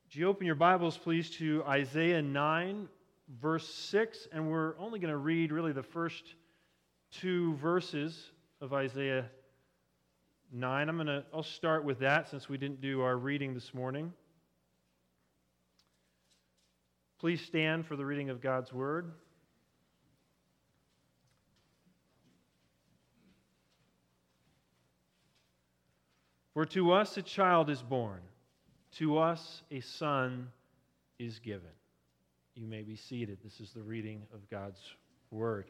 Would you open your Bibles, please, to Isaiah 9, verse 6, and we're only going to read really the first two verses of Isaiah 9. I'll start with that since we didn't do our reading this morning. Please stand for the reading of God's Word. For to us a child is born, to us a son is given. You may be seated. This is the reading of God's Word.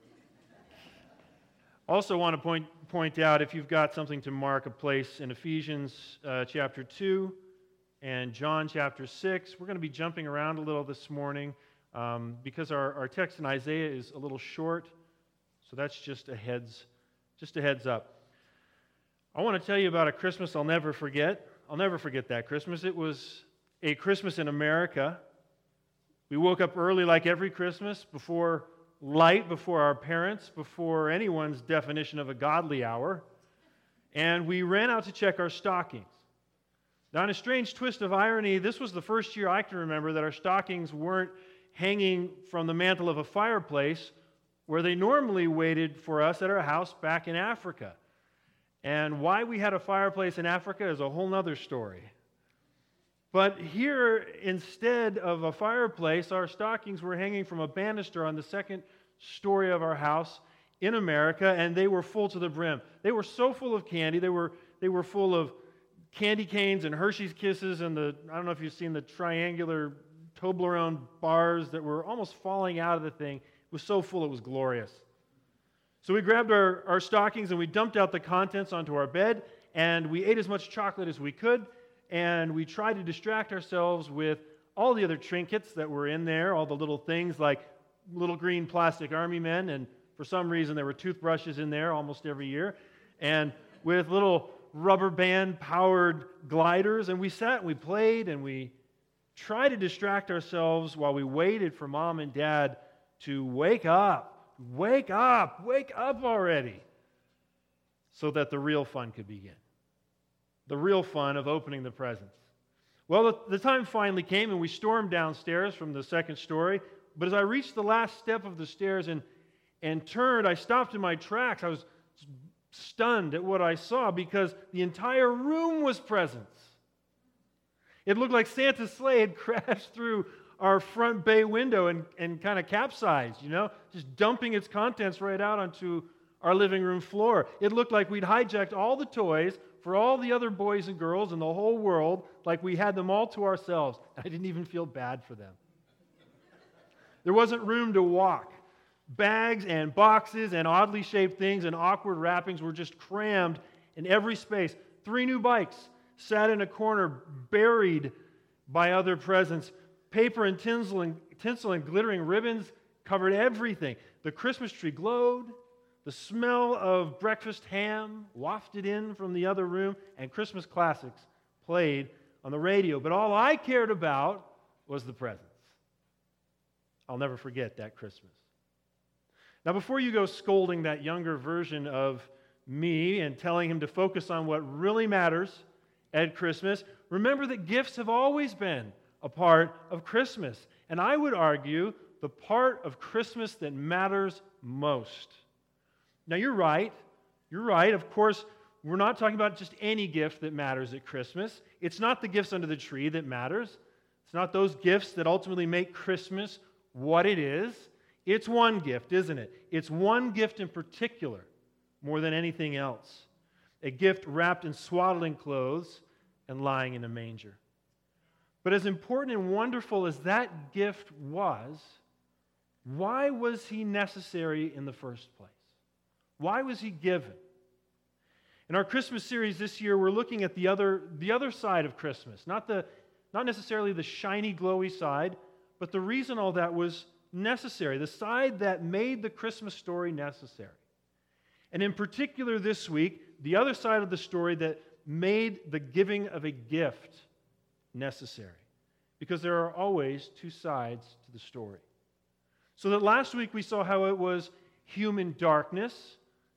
Also want to point out, if you've got something to mark a place in Ephesians chapter 2 and John chapter 6, we're going to be jumping around a little this morning because our text in Isaiah is a little short, so that's just a heads up. I want to tell you about a Christmas I'll never forget. I'll never forget that Christmas. It was a Christmas in America. We woke up early like every Christmas, before light, before our parents, before anyone's definition of a godly hour, and we ran out to check our stockings. Now, in a strange twist of irony, this was the first year I can remember that our stockings weren't hanging from the mantle of a fireplace where they normally waited for us at our house back in Africa. And why we had a fireplace in Africa is a whole other story. But here, instead of a fireplace, our stockings were hanging from a banister on the second story of our house in America, and they were full to the brim. They were so full of candy. They were full of candy canes and Hershey's Kisses and I don't know if you've seen the triangular Toblerone bars that were almost falling out of the thing. It was so full it was glorious. So we grabbed our stockings and we dumped out the contents onto our bed, and we ate as much chocolate as we could, and we tried to distract ourselves with all the other trinkets that were in there, all the little things like little green plastic army men, and for some reason there were toothbrushes in there almost every year, and with little rubber band powered gliders, and we sat and we played and we tried to distract ourselves while we waited for Mom and Dad to wake up. Wake up already, so that the real fun could begin. The real fun of opening the presents. Well, the time finally came, and we stormed downstairs from the second story, but as I reached the last step of the stairs and turned, I stopped in my tracks. I was stunned at what I saw, because the entire room was presents. It looked like Santa's sleigh had crashed through our front bay window and kind of capsized, just dumping its contents right out onto our living room floor. It looked like we'd hijacked all the toys for all the other boys and girls in the whole world, like we had them all to ourselves. I didn't even feel bad for them. There wasn't room to walk. Bags and boxes and oddly shaped things and awkward wrappings were just crammed in every space. 3 new bikes sat in a corner, buried by other presents. Paper and tinsel and glittering ribbons covered everything. The Christmas tree glowed. The smell of breakfast ham wafted in from the other room, and Christmas classics played on the radio. But all I cared about was the presents. I'll never forget that Christmas. Now, before you go scolding that younger version of me and telling him to focus on what really matters at Christmas, remember that gifts have always been a part of Christmas. And I would argue the part of Christmas that matters most. Now, you're right. Of course, we're not talking about just any gift that matters at Christmas. It's not the gifts under the tree that matters. It's not those gifts that ultimately make Christmas what it is. It's one gift, isn't it? It's one gift in particular, more than anything else. A gift wrapped in swaddling clothes and lying in a manger. But as important and wonderful as that gift was, why was he necessary in the first place? Why was he given? In our Christmas series this year, we're looking at the other side of Christmas, not necessarily the shiny, glowy side, but the reason all that was necessary, the side that made the Christmas story necessary. And in particular this week, the other side of the story that made the giving of a gift necessary. Because there are always two sides to the story. So that last week we saw how it was human darkness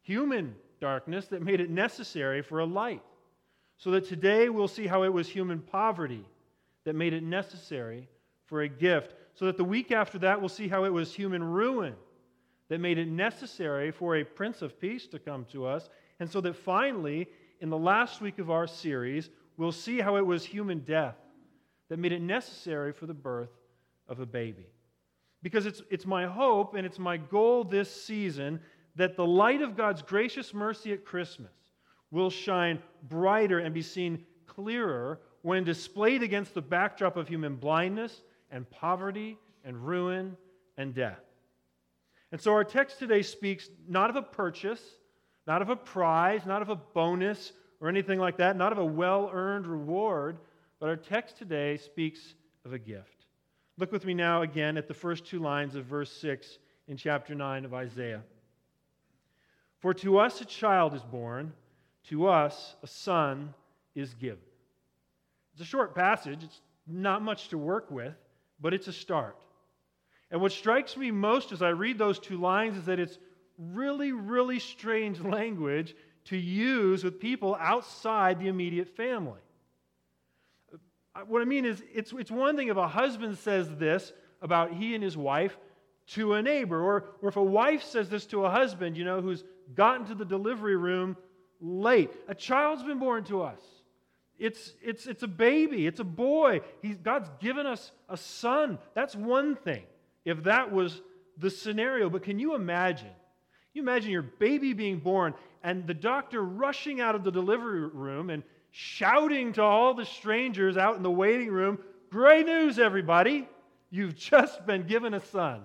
that made it necessary for a light. So that today we'll see how it was human poverty that made it necessary for a gift, so that the week after that we'll see how it was human ruin that made it necessary for a Prince of Peace to come to us, and so that finally, in the last week of our series, we'll see how it was human death that made it necessary for the birth of a baby. Because it's my hope and it's my goal this season that the light of God's gracious mercy at Christmas will shine brighter and be seen clearer when displayed against the backdrop of human blindness and poverty and ruin and death. And so our text today speaks not of a purchase, not of a prize, not of a bonus or anything like that, not of a well-earned reward, but our text today speaks of a gift. Look with me now again at the first two lines of verse 6 in chapter 9 of Isaiah. For to us a child is born, to us a son is given. It's a short passage, it's not much to work with, but it's a start. And what strikes me most as I read those two lines is that it's really, really strange language to use with people outside the immediate family. What I mean is, it's one thing if a husband says this about he and his wife to a neighbor, or if a wife says this to a husband, who's gotten to the delivery room late. A child's been born to us. It's a baby. It's a boy. God's given us a son. That's one thing, if that was the scenario. But can you imagine? You imagine your baby being born and the doctor rushing out of the delivery room and shouting to all the strangers out in the waiting room, "Great news, everybody! You've just been given a son."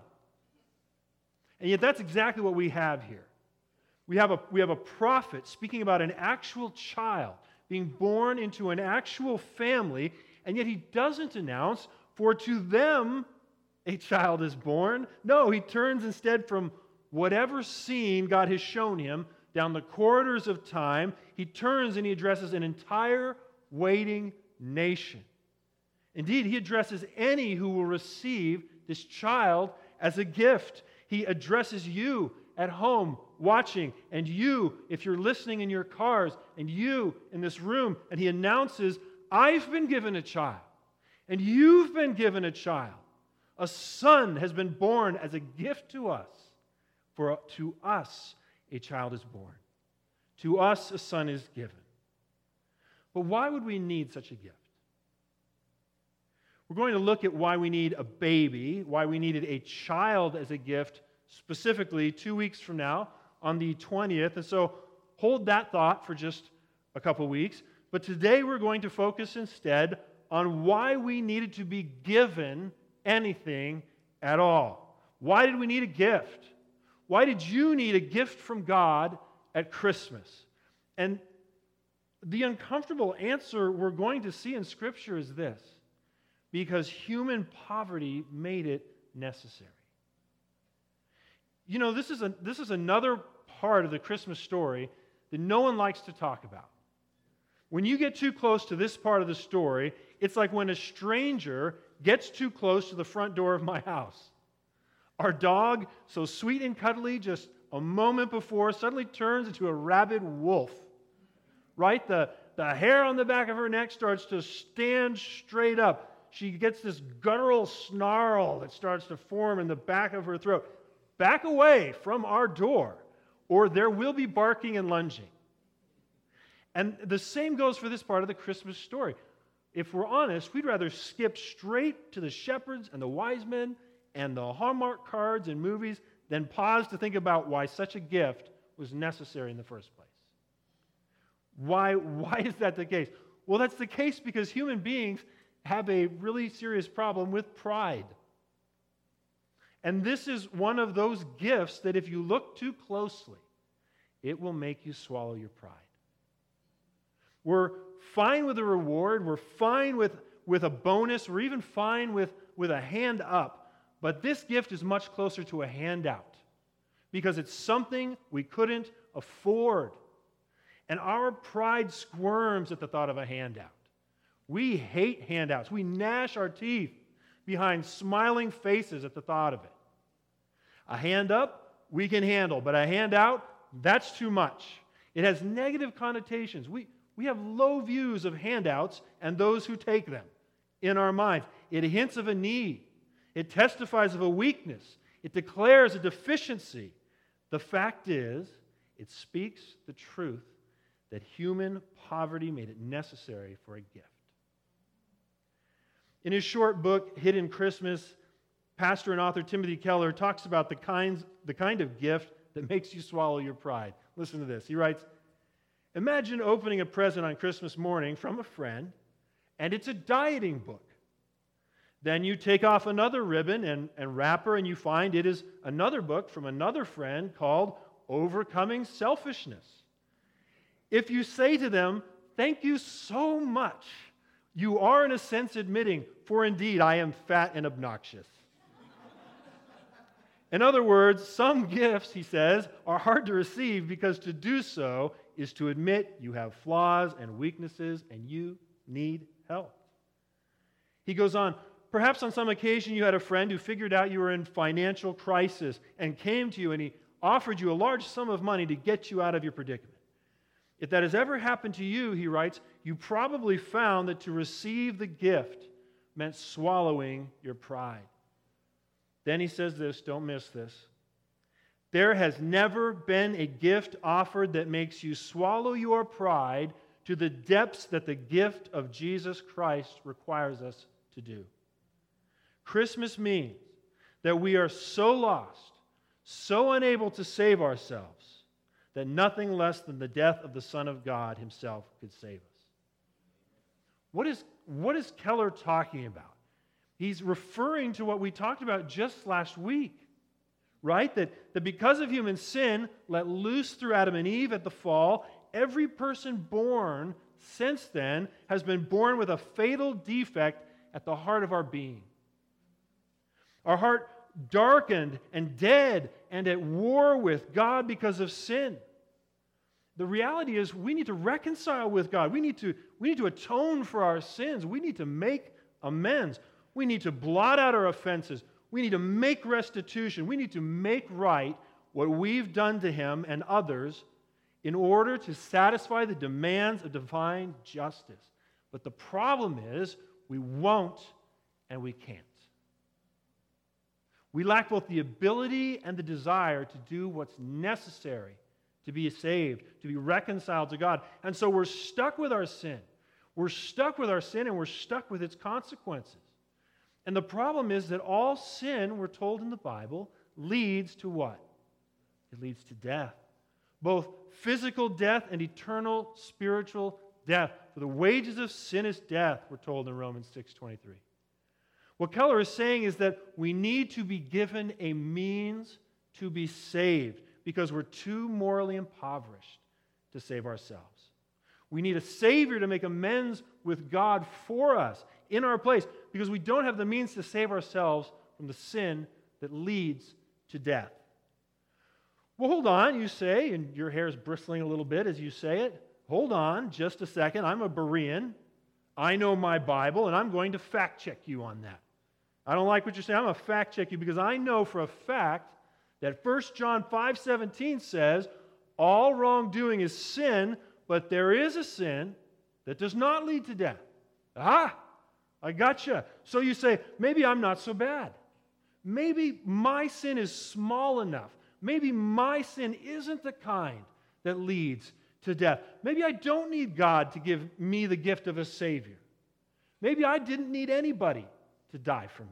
And yet that's exactly what we have here. We have a prophet speaking about an actual child being born into an actual family, and yet he doesn't announce, "For to them a child is born." No, he turns instead from whatever scene God has shown him down the corridors of time. He turns and he addresses an entire waiting nation. Indeed, he addresses any who will receive this child as a gift. He addresses you at home watching, and you if you're listening in your cars, and you in this room, and he announces, "I've been given a child, and you've been given a child. A son has been born as a gift to us. For to us a child is born. To us a son is given." But why would we need such a gift? We're going to look at why we need a baby, why we needed a child as a gift, specifically 2 weeks from now on the 20th. And so hold that thought for just a couple weeks. But today we're going to focus instead on why we needed to be given anything at all. Why did we need a gift? Why did you need a gift from God at Christmas? And the uncomfortable answer we're going to see in Scripture is this: because human poverty made it necessary. This is another part of the Christmas story that no one likes to talk about. When you get too close to this part of the story, it's like when a stranger gets too close to the front door of my house. Our dog, so sweet and cuddly just a moment before, suddenly turns into a rabid wolf. Right? The hair on the back of her neck starts to stand straight up. She gets this guttural snarl that starts to form in the back of her throat. Back away from our door, or there will be barking and lunging. And the same goes for this part of the Christmas story. If we're honest, we'd rather skip straight to the shepherds and the wise men and the Hallmark cards and movies than pause to think about why such a gift was necessary in the first place. Why is that the case? Well, that's the case because human beings have a really serious problem with pride. And this is one of those gifts that if you look too closely, it will make you swallow your pride. We're fine with a reward, we're fine with a bonus, we're even fine with a hand up. But this gift is much closer to a handout because it's something we couldn't afford. And our pride squirms at the thought of a handout. We hate handouts. We gnash our teeth behind smiling faces at the thought of it. A hand up, we can handle, but a handout, that's too much. It has negative connotations. We have low views of handouts and those who take them in our minds. It hints of a need. It testifies of a weakness. It declares a deficiency. The fact is, it speaks the truth that human poverty made it necessary for a gift. In his short book, Hidden Christmas, pastor and author Timothy Keller talks about the kind of gift that makes you swallow your pride. Listen to this. He writes, imagine opening a present on Christmas morning from a friend, and it's a dieting book. Then you take off another ribbon and wrapper, and you find it is another book from another friend called Overcoming Selfishness. If you say to them, thank you so much, you are in a sense admitting, for indeed I am fat and obnoxious. In other words, some gifts, he says, are hard to receive because to do so is to admit you have flaws and weaknesses and you need help. He goes on, perhaps on some occasion you had a friend who figured out you were in financial crisis and came to you and he offered you a large sum of money to get you out of your predicament. If that has ever happened to you, he writes, you probably found that to receive the gift meant swallowing your pride. Then he says this, don't miss this. There has never been a gift offered that makes you swallow your pride to the depths that the gift of Jesus Christ requires us to do. Christmas means that we are so lost, so unable to save ourselves, that nothing less than the death of the Son of God himself could save us. What is Keller talking about? He's referring to what we talked about just last week, right? That because of human sin, let loose through Adam and Eve at the fall, every person born since then has been born with a fatal defect at the heart of our being. Our heart darkened and dead and at war with God because of sin. The reality is we need to reconcile with God. We need to atone for our sins. We need to make amends. We need to blot out our offenses. We need to make restitution. We need to make right what we've done to him and others in order to satisfy the demands of divine justice. But the problem is we won't and we can't. We lack both the ability and the desire to do what's necessary to be saved, to be reconciled to God. And so we're stuck with our sin. We're stuck with our sin and we're stuck with its consequences. And the problem is that all sin, we're told in the Bible, leads to what? It leads to death. Both physical death and eternal spiritual death. For the wages of sin is death, we're told in Romans 6:23. What Keller is saying is that we need to be given a means to be saved because we're too morally impoverished to save ourselves. We need a Savior to make amends with God for us in our place because we don't have the means to save ourselves from the sin that leads to death. Well, hold on, you say, and your hair is bristling a little bit as you say it. Hold on just a second. I'm a Berean. I know my Bible, and I'm going to fact check you on that. I don't like what you're saying. I'm going to fact check you because I know for a fact that 1 John 5:17 says, all wrongdoing is sin, but there is a sin that does not lead to death. Aha! I gotcha. So you say, maybe I'm not so bad. Maybe my sin is small enough. Maybe my sin isn't the kind that leads to death. Maybe I don't need God to give me the gift of a Savior. Maybe I didn't need anybody to die for me.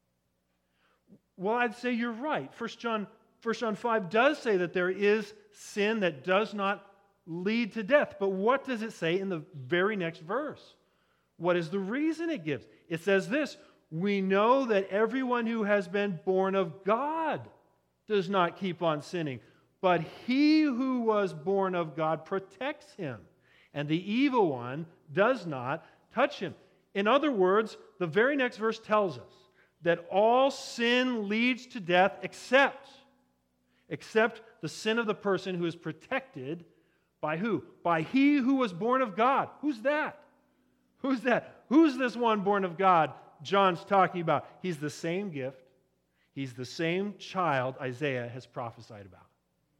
Well, I'd say you're right. 1 John 5 does say that there is sin that does not lead to death. But what does it say in the very next verse? What is the reason it gives? It says this, we know that everyone who has been born of God does not keep on sinning, but he who was born of God protects him, and the evil one does not touch him. In other words, the very next verse tells us that all sin leads to death except the sin of the person who is protected by who? By he who was born of God. Who's that? Who's that? Who's this one born of God John's talking about? He's the same gift. He's the same child Isaiah has prophesied about.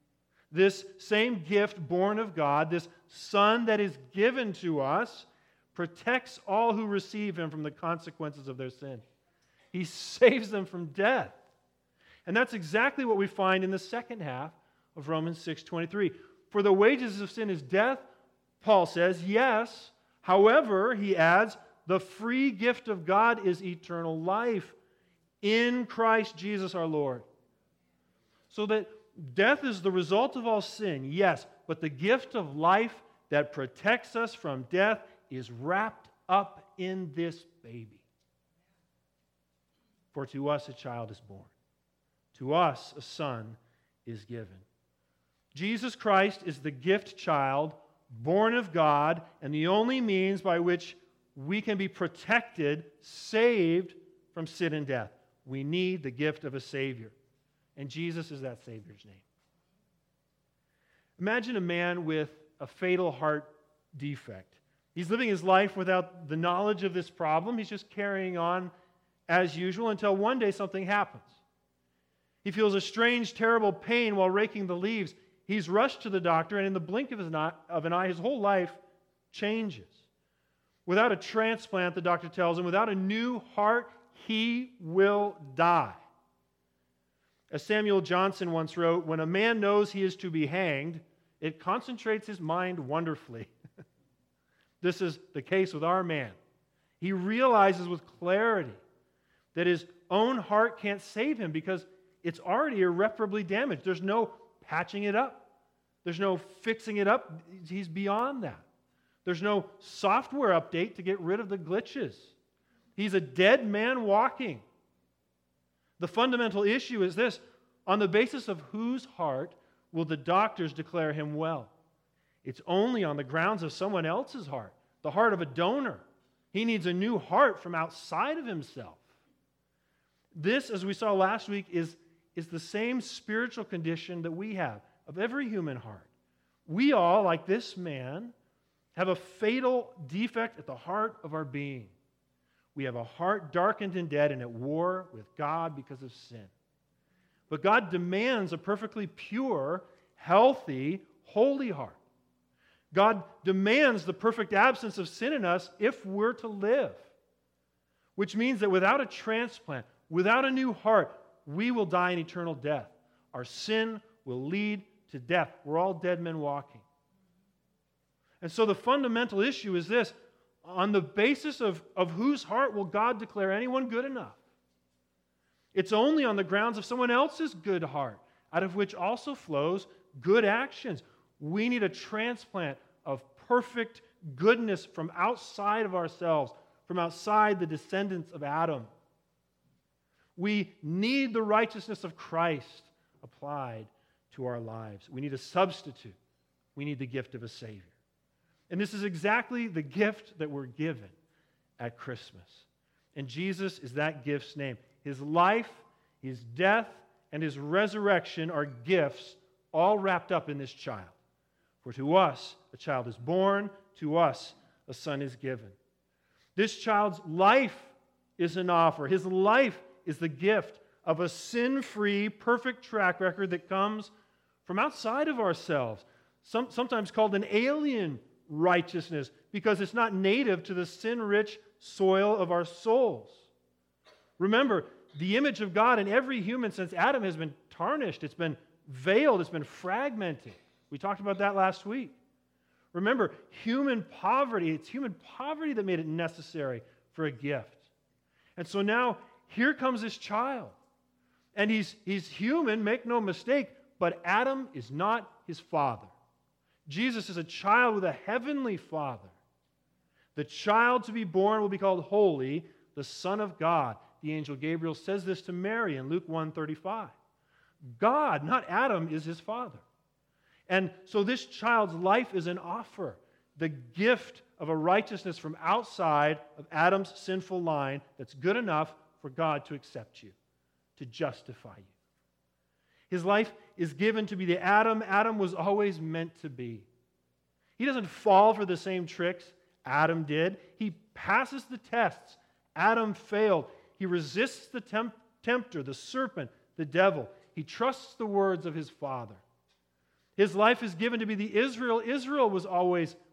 This same gift born of God, this Son that is given to us, protects all who receive him from the consequences of their sin. He saves them from death. And that's exactly what we find in the second half of Romans 6:23. For the wages of sin is death, Paul says, yes. However, he adds, the free gift of God is eternal life in Christ Jesus our Lord. So that death is the result of all sin, yes, but the gift of life that protects us from death is wrapped up in this baby. For to us a child is born. To us a son is given. Jesus Christ is the gift child, born of God, and the only means by which we can be protected, saved from sin and death. We need the gift of a Savior. And Jesus is that Savior's name. Imagine a man with a fatal heart defect. He's living his life without the knowledge of this problem. He's just carrying on as usual until one day something happens. He feels a strange, terrible pain while raking the leaves. He's rushed to the doctor, and in the blink of an eye, his whole life changes. Without a transplant, the doctor tells him, without a new heart, he will die. As Samuel Johnson once wrote, when a man knows he is to be hanged, it concentrates his mind wonderfully. This is the case with our man. He realizes with clarity that his own heart can't save him because it's already irreparably damaged. There's no patching it up. There's no fixing it up. He's beyond that. There's no software update to get rid of the glitches. He's a dead man walking. The fundamental issue is this: on the basis of whose heart will the doctors declare him well? It's only on the grounds of someone else's heart, the heart of a donor. He needs a new heart from outside of himself. This, as we saw last week, is the same spiritual condition that we have of every human heart. We all, like this man, have a fatal defect at the heart of our being. We have a heart darkened and dead and at war with God because of sin. But God demands a perfectly pure, healthy, holy heart. God demands the perfect absence of sin in us if we're to live. Which means that without a transplant, without a new heart, we will die in eternal death. Our sin will lead to death. We're all dead men walking. And so the fundamental issue is this: on the basis of whose heart will God declare anyone good enough? It's only on the grounds of someone else's good heart, out of which also flows good actions. We need a transplant of perfect goodness from outside of ourselves, from outside the descendants of Adam. We need the righteousness of Christ applied to our lives. We need a substitute. We need the gift of a Savior. And this is exactly the gift that we're given at Christmas. And Jesus is that gift's name. His life, his death, and his resurrection are gifts all wrapped up in this child. For to us a child is born, to us a son is given. This child's life is an offer. His life is the gift of a sin-free, perfect track record that comes from outside of ourselves, sometimes called an alien righteousness, because it's not native to the sin-rich soil of our souls. Remember, the image of God in every human since Adam has been tarnished, it's been veiled, it's been fragmented. We talked about that last week. Remember, human poverty, it's human poverty that made it necessary for a gift. And so now, here comes this child. And he's human, make no mistake, but Adam is not his father. Jesus is a child with a heavenly Father. The child to be born will be called holy, the Son of God. The angel Gabriel says this to Mary in Luke 1:35. God, not Adam, is his father. And so this child's life is an offer, the gift of a righteousness from outside of Adam's sinful line that's good enough for God to accept you, to justify you. His life is given to be the Adam was always meant to be. He doesn't fall for the same tricks Adam did. He passes the tests. Adam failed. He resists the tempter, the serpent, the devil. He trusts the words of his Father. His life is given to be the Israel was always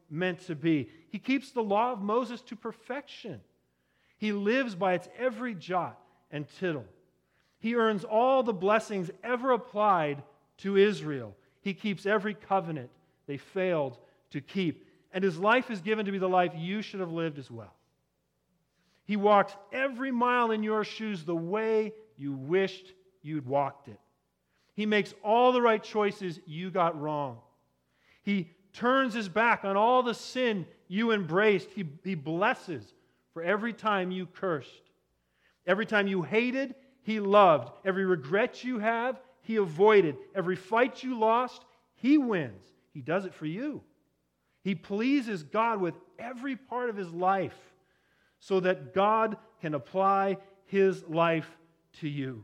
meant to be. He keeps the law of Moses to perfection. He lives by its every jot and tittle. He earns all the blessings ever applied to Israel. He keeps every covenant they failed to keep. And his life is given to be the life you should have lived as well. He walks every mile in your shoes the way you wished you'd walked it. He makes all the right choices you got wrong. He turns his back on all the sin you embraced. He blesses for every time you cursed. Every time you hated, he loved. Every regret you have, he avoided. Every fight you lost, he wins. He does it for you. He pleases God with every part of his life so that God can apply his life to you.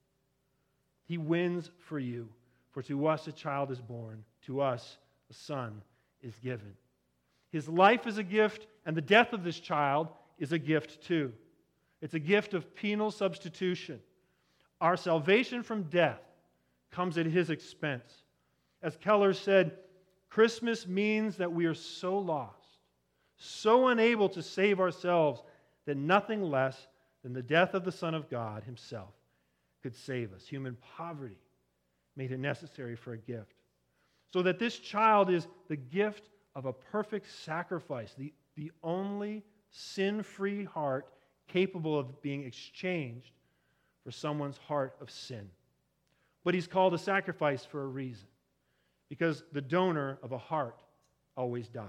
He wins for you. For to us a child is born, to us a son is given. His life is a gift, and the death of this child is a gift too. It's a gift of penal substitution. Our salvation from death comes at his expense. As Keller said, Christmas means that we are so lost, so unable to save ourselves, that nothing less than the death of the Son of God himself could save us. Human poverty made it necessary for a gift. So that this child is the gift of a perfect sacrifice, the only sin-free heart capable of being exchanged for someone's heart of sin. But he's called a sacrifice for a reason, because the donor of a heart always dies.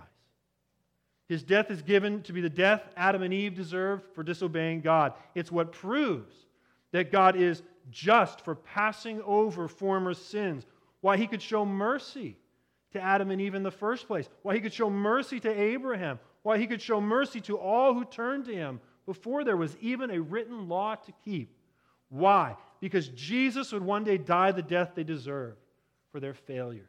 His death is given to be the death Adam and Eve deserved for disobeying God. It's what proves that God is just for passing over former sins, why he could show mercy to Adam and Eve in the first place, why he could show mercy to Abraham, why he could show mercy to all who turned to him before there was even a written law to keep. Why? Because Jesus would one day die the death they deserve for their failures.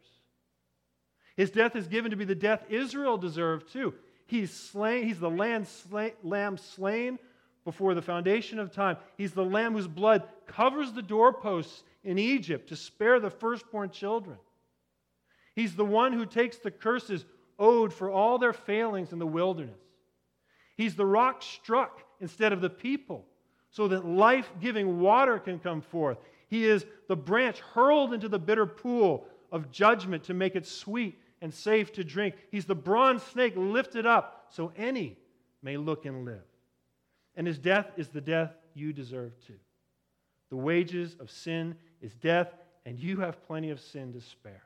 His death is given to be the death Israel deserved too. He's slain. He's the lamb slain before the foundation of time. He's the lamb whose blood covers the doorposts in Egypt to spare the firstborn children. He's the one who takes the curses owed for all their failings in the wilderness. He's the rock struck instead of the people, so that life-giving water can come forth. He is the branch hurled into the bitter pool of judgment to make it sweet and safe to drink. He's the bronze snake lifted up so any may look and live. And his death is the death you deserve too. The wages of sin is death, and you have plenty of sin to spare.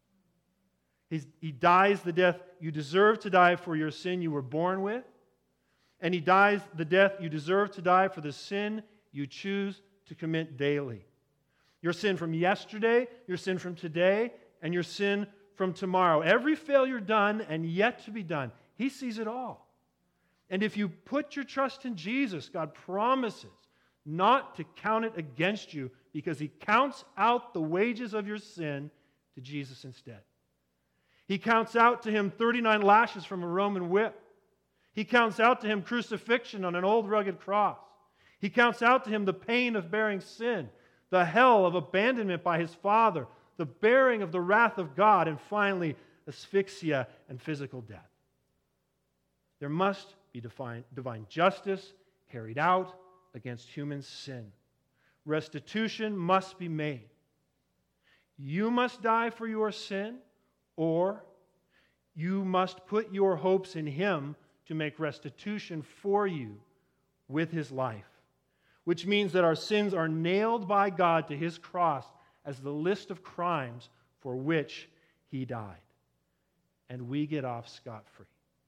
He dies the death you deserve to die for your sin you were born with, and he dies the death you deserve to die for the sin you choose to commit daily. Your sin from yesterday, your sin from today, and your sin from tomorrow. Every failure done and yet to be done, he sees it all. And if you put your trust in Jesus, God promises not to count it against you, because he counts out the wages of your sin to Jesus instead. He counts out to him 39 lashes from a Roman whip. He counts out to him crucifixion on an old rugged cross. He counts out to him the pain of bearing sin, the hell of abandonment by his Father, the bearing of the wrath of God, and finally, asphyxia and physical death. There must be divine justice carried out against human sin. Restitution must be made. You must die for your sin, or you must put your hopes in him to make restitution for you with his life, which means that our sins are nailed by God to his cross as the list of crimes for which he died. And we get off scot-free.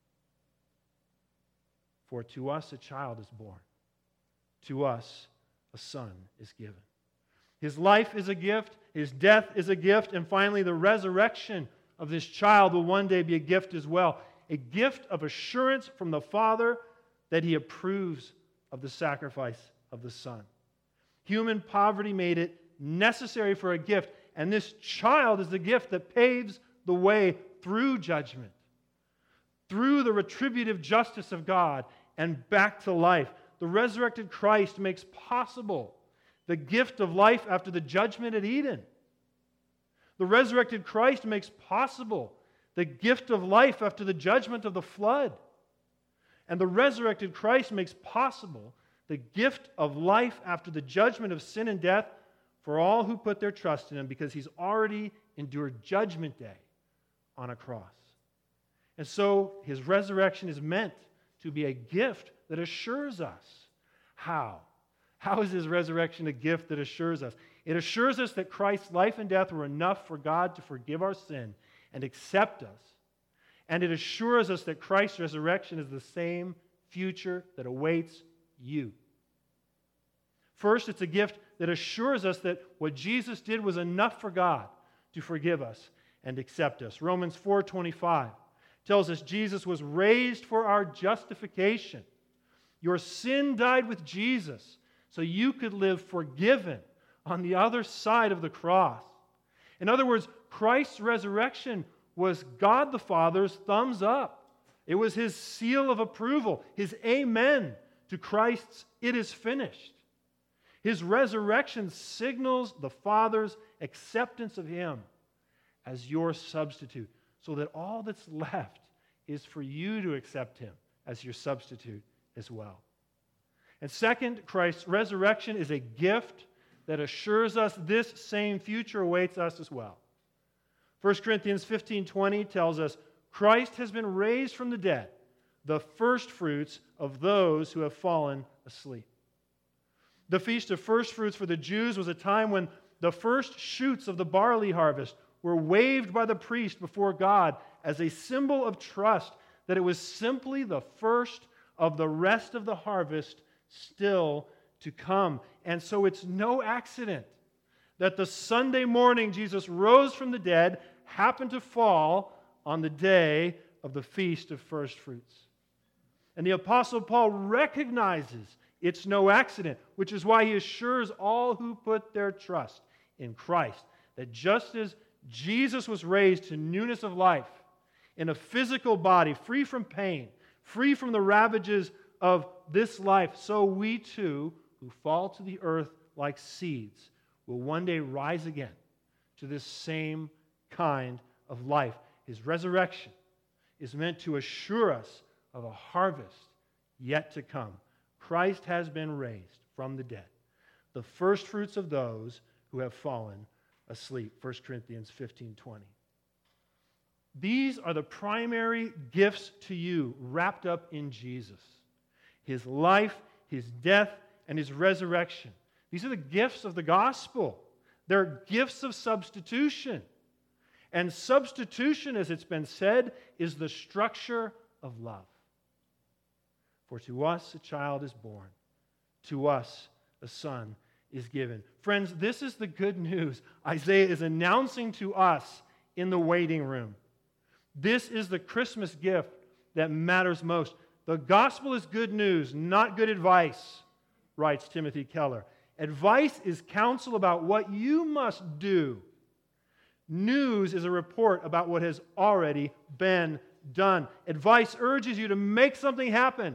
For to us a child is born. To us a son is given. His life is a gift. His death is a gift. And finally, the resurrection of this child will one day be a gift as well. A gift of assurance from the Father that he approves of the sacrifice of the Son. Human poverty made it necessary for a gift, and this child is the gift that paves the way through judgment, through the retributive justice of God, and back to life. The resurrected Christ makes possible the gift of life after the judgment at Eden. The resurrected Christ makes possible the gift of life after the judgment of the flood. And the resurrected Christ makes possible the gift of life after the judgment of sin and death for all who put their trust in Him, because He's already endured Judgment Day on a cross. And so His resurrection is meant to be a gift that assures us. How? How is His resurrection a gift that assures us? It assures us that Christ's life and death were enough for God to forgive our sin and accept us. And it assures us that Christ's resurrection is the same future that awaits you. First, it's a gift that assures us that what Jesus did was enough for God to forgive us and accept us. Romans 4:25 tells us Jesus was raised for our justification. Your sin died with Jesus so you could live forgiven on the other side of the cross. In other words, Christ's resurrection was God the Father's thumbs up. It was His seal of approval, His amen to Christ's "it is finished." His resurrection signals the Father's acceptance of Him as your substitute, so that all that's left is for you to accept Him as your substitute as well. And second, Christ's resurrection is a gift that assures us this same future awaits us as well. 1 Corinthians 15:20 tells us, Christ has been raised from the dead, the first fruits of those who have fallen asleep. The Feast of First Fruits for the Jews was a time when the first shoots of the barley harvest were waved by the priest before God as a symbol of trust that it was simply the first of the rest of the harvest still to come. And so it's no accident that the Sunday morning Jesus rose from the dead happened to fall on the day of the Feast of First Fruits. And the Apostle Paul recognizes it's no accident, which is why he assures all who put their trust in Christ that just as Jesus was raised to newness of life in a physical body, free from pain, free from the ravages of this life, so we too, who fall to the earth like seeds, will one day rise again to this same kind of life. His resurrection is meant to assure us of a harvest yet to come. Christ has been raised from the dead, the first fruits of those who have fallen asleep. 1 Corinthians 15:20. These are the primary gifts to you wrapped up in Jesus. His life, His death, and His resurrection. These are the gifts of the gospel. They're gifts of substitution. And substitution, as it's been said, is the structure of love. For to us a child is born, to us a son is given. Friends, this is the good news Isaiah is announcing to us in the waiting room. This is the Christmas gift that matters most. The gospel is good news, not good advice, writes Timothy Keller. Advice is counsel about what you must do. News is a report about what has already been done. Advice urges you to make something happen.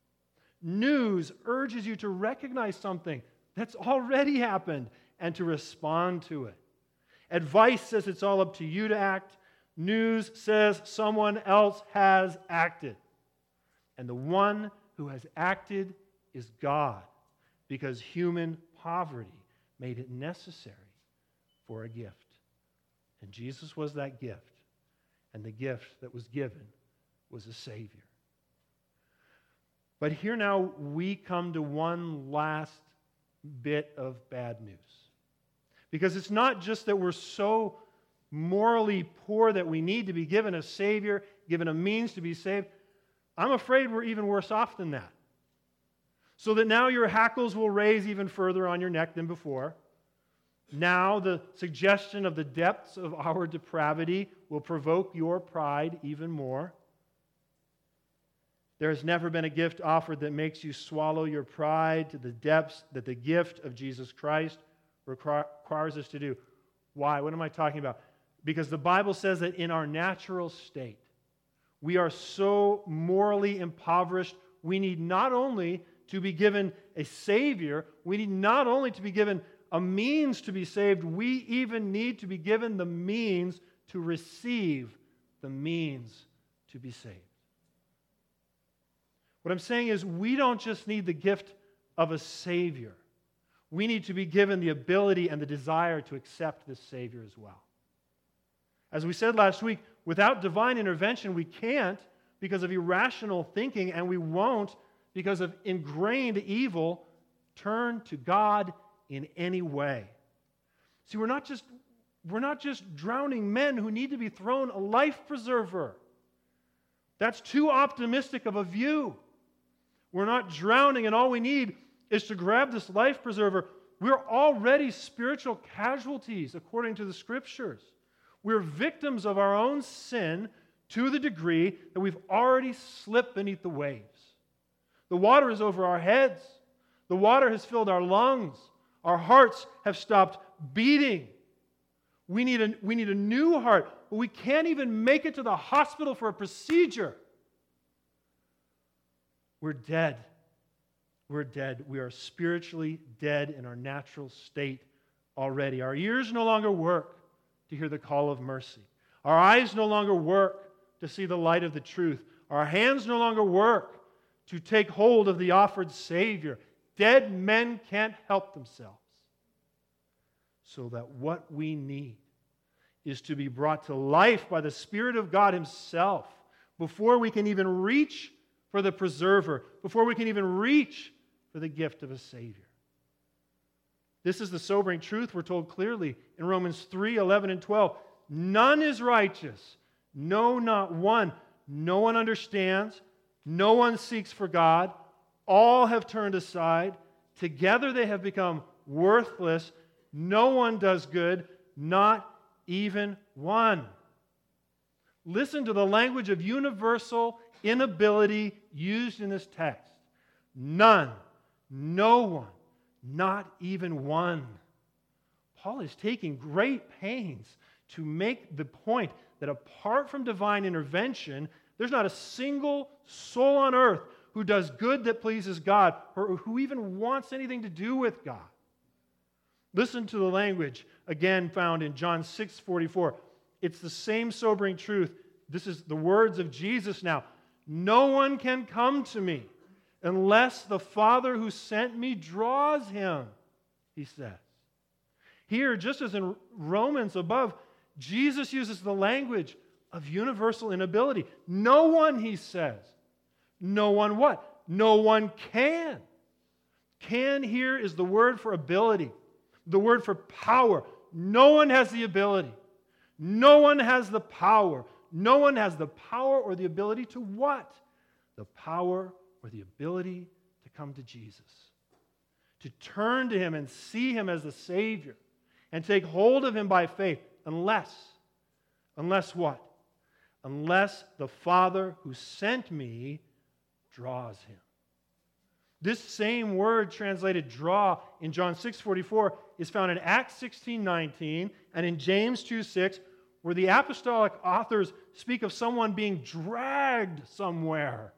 News urges you to recognize something that's already happened and to respond to it. Advice says it's all up to you to act. News says someone else has acted. And the one who has acted is God, because human poverty made it necessary for a gift. And Jesus was that gift. And the gift that was given was a Savior. But here now we come to one last bit of bad news. Because it's not just that we're so morally poor that we need to be given a Savior, given a means to be saved. I'm afraid we're even worse off than that. So that now your hackles will raise even further on your neck than before. Now the suggestion of the depths of our depravity will provoke your pride even more. There has never been a gift offered that makes you swallow your pride to the depths that the gift of Jesus Christ requires us to do. Why? What am I talking about? Because the Bible says that in our natural state, we are so morally impoverished, we need not only to be given a Savior, we need not only to be given a means to be saved, we even need to be given the means to receive the means to be saved. What I'm saying is we don't just need the gift of a Savior. We need to be given the ability and the desire to accept this Savior as well. As we said last week, without divine intervention, we can't because of irrational thinking, and we won't because of ingrained evil turn to God in any way. See, we're not just drowning men who need to be thrown a life preserver. That's too optimistic of a view. We're not drowning, and all we need is to grab this life preserver. We're already spiritual casualties according to the Scriptures. We're victims of our own sin to the degree that we've already slipped beneath the waves. The water is over our heads. The water has filled our lungs. Our hearts have stopped beating. We need a new heart, but we can't even make it to the hospital for a procedure. We're dead. We're dead. We are spiritually dead in our natural state already. Our ears no longer work to hear the call of mercy. Our eyes no longer work to see the light of the truth. Our hands no longer work to take hold of the offered Savior. Dead men can't help themselves. So that what we need is to be brought to life by the Spirit of God Himself before we can even reach for the preserver, before we can even reach for the gift of a Savior. This is the sobering truth we're told clearly in Romans 3:11 and 12. None is righteous, no, not one. No one understands, no one seeks for God. All have turned aside. Together they have become worthless. No one does good, not even one. Listen to the language of universal inability used in this text. None, no one, not even one. Paul is taking great pains to make the point that apart from divine intervention, there's not a single soul on earth who does good that pleases God or who even wants anything to do with God. Listen to the language again found in John 6:44. It's the same sobering truth. This is the words of Jesus now. No one can come to me unless the Father who sent me draws him, he says. Here, just as in Romans above, Jesus uses the language of universal inability. No one, he says. No one what? No one can. Can here is the word for ability, the word for power. No one has the ability. No one has the power. No one has the power or the ability to what? The power or the ability to come to Jesus. To turn to Him and see Him as the Savior and take hold of Him by faith unless what? Unless the Father who sent me draws him. This same word translated draw in John 6:44 is found in Acts 16:19 and in James 2:6, where the apostolic authors speak of someone being dragged somewhere.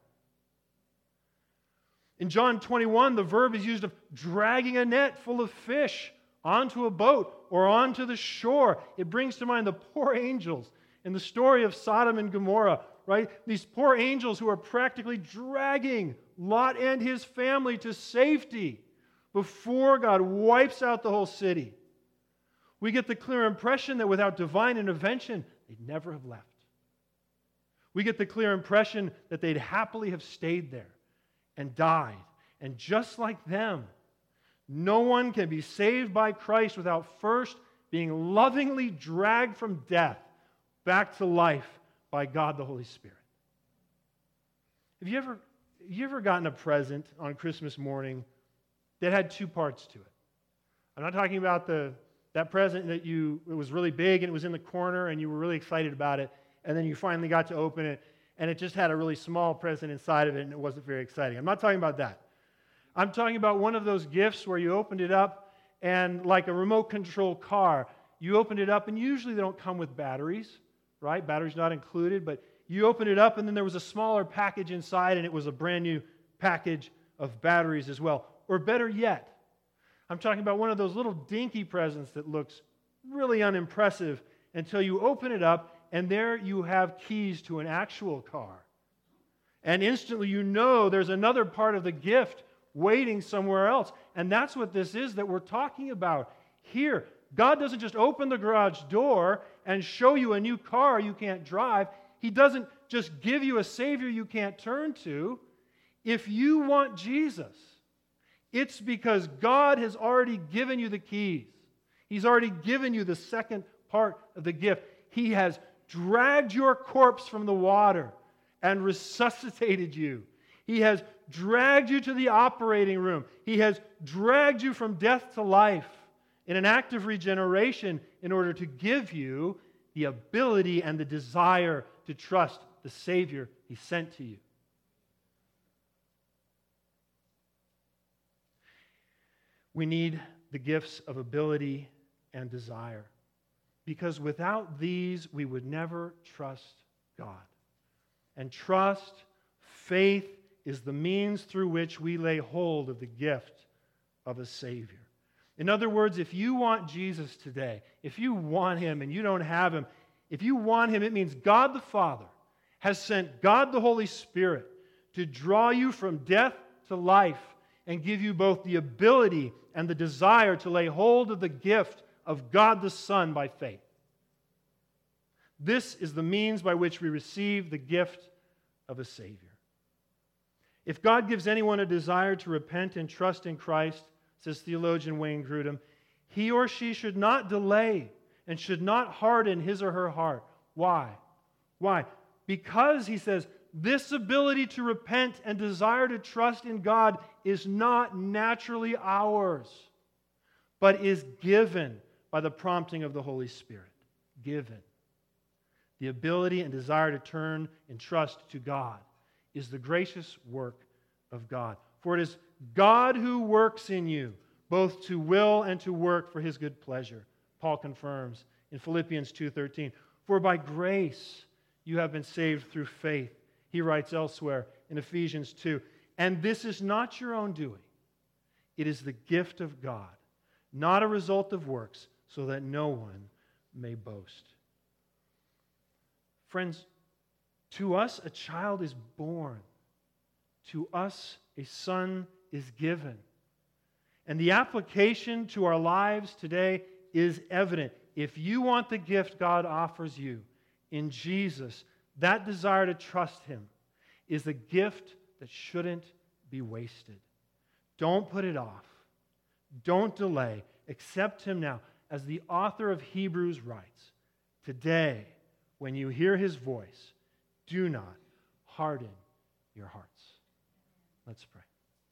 In John 21, the verb is used of dragging a net full of fish onto a boat or onto the shore. It brings to mind the poor angels in the story of Sodom and Gomorrah, right? These poor angels who are practically dragging Lot and his family to safety before God wipes out the whole city. We get the clear impression that without divine intervention, they'd never have left. We get the clear impression that they'd happily have stayed there and died. And just like them, no one can be saved by Christ without first being lovingly dragged from death back to life by God the Holy Spirit. Have you ever gotten a present on Christmas morning that had two parts to it? I'm not talking about that present that it was really big and it was in the corner and you were really excited about it, and then you finally got to open it and it just had a really small present inside of it and it wasn't very exciting. I'm not talking about that. I'm talking about one of those gifts where you opened it up and like a remote control car, you opened it up and usually they don't come with batteries, right? Batteries not included, but you opened it up and then there was a smaller package inside and it was a brand new package of batteries as well. Or better yet, I'm talking about one of those little dinky presents that looks really unimpressive until you open it up and there you have keys to an actual car. And instantly you know there's another part of the gift waiting somewhere else. And that's what this is that we're talking about here. God doesn't just open the garage door and show you a new car you can't drive. He doesn't just give you a Savior you can't turn to. If you want Jesus, it's because God has already given you the keys. He's already given you the second part of the gift. He has dragged your corpse from the water and resuscitated you. He has dragged you to the operating room. He has dragged you from death to life in an act of regeneration in order to give you the ability and the desire to trust the Savior He sent to you. We need the gifts of ability and desire, because without these, we would never trust God. And trust, faith, is the means through which we lay hold of the gift of a Savior. In other words, if you want Jesus today, if you want Him and you don't have Him, if you want Him, it means God the Father has sent God the Holy Spirit to draw you from death to life and give you both the ability and the desire to lay hold of the gift of God the Son by faith. This is the means by which we receive the gift of a Savior. If God gives anyone a desire to repent and trust in Christ, says theologian Wayne Grudem, he or she should not delay and should not harden his or her heart. Why? Why? Because, he says, this ability to repent and desire to trust in God is not naturally ours, but is given by the prompting of the Holy Spirit. Given. The ability and desire to turn and trust to God is the gracious work of God. For it is God who works in you, both to will and to work for His good pleasure. Paul confirms in Philippians 2:13. For by grace you have been saved through faith. He writes elsewhere in Ephesians 2. And this is not your own doing. It is the gift of God, not a result of works, so that no one may boast. Friends, to us a child is born. To us a son is given. And the application to our lives today is evident. If you want the gift God offers you in Jesus, that desire to trust Him is a gift that shouldn't be wasted. Don't put it off. Don't delay. Accept Him now. As the author of Hebrews writes, today, when you hear His voice, do not harden your hearts. Let's pray.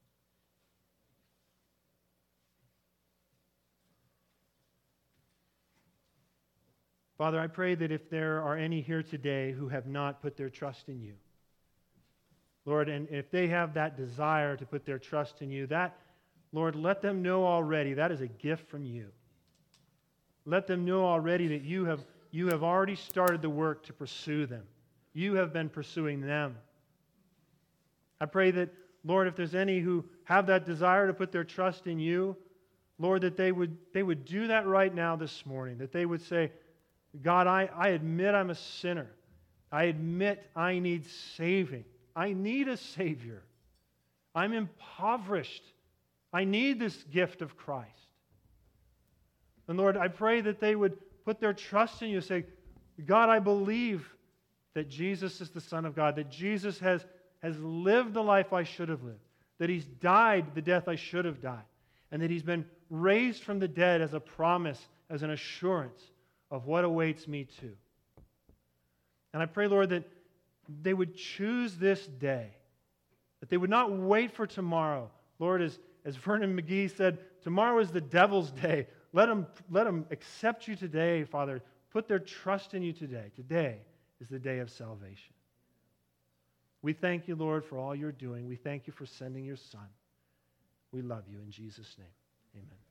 Father, I pray that if there are any here today who have not put their trust in You, Lord, and if they have that desire to put their trust in You, that, Lord, let them know already that is a gift from You. Let them know already that You have already started the work to pursue them. You have been pursuing them. I pray that, Lord, if there's any who have that desire to put their trust in You, Lord, that they would do that right now this morning, that they would say, God, I admit I'm a sinner. I admit I need saving. I need a Savior. I'm impoverished. I need this gift of Christ. And Lord, I pray that they would put their trust in You, say, God, I believe that Jesus is the Son of God, that Jesus has lived the life I should have lived, that He's died the death I should have died, and that He's been raised from the dead as a promise, as an assurance of what awaits me too. And I pray, Lord, that they would choose this day, that they would not wait for tomorrow. Lord, as Vernon McGee said, tomorrow is the devil's day. Let them accept You today, Father. Put their trust in You today. Today is the day of salvation. We thank You, Lord, for all You're doing. We thank You for sending Your Son. We love You in Jesus' name. Amen.